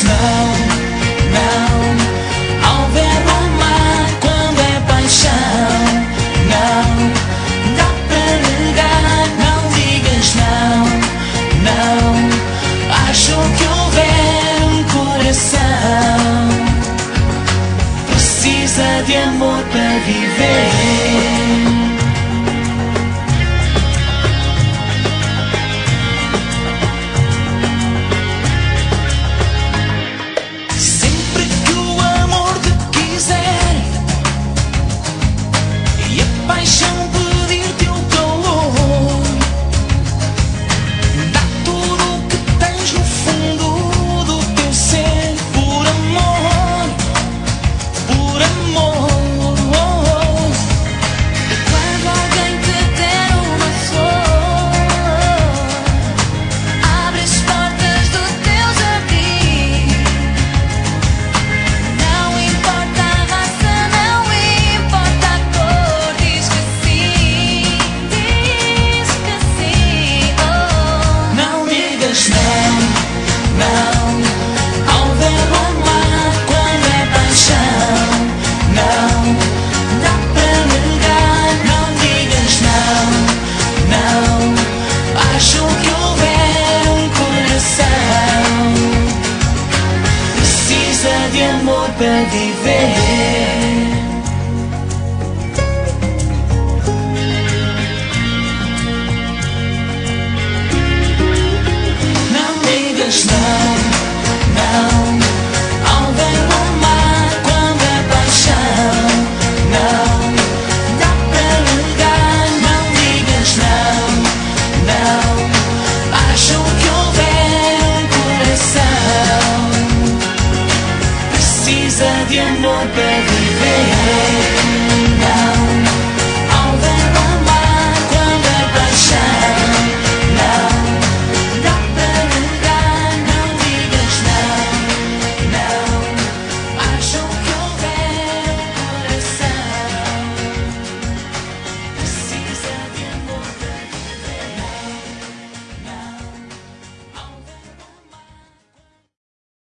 não, não. Ao ver o mar quando é paixão, não dá para negar. Não digas não, não. Acho que houver um coração precisa de amor para viver. Paixão pedir teu calor, dá tudo o que tens no fundo do teu ser, por amor, por amor. Quando alguém te der uma flor, abre as portas do teu jardim. Não importa a raça, não importa a cor, diz que sim, oh. Não digas não, não. Ao ver o mar quando é paixão, não dá para negar. Não digas não, não. Acho que houver um coração precisa de amor para viver. Não digas não, não. Ao ver o mar quando é paixão, não dá para negar. Não digas não, não. Acho que houver um coração precisa de amor para viver.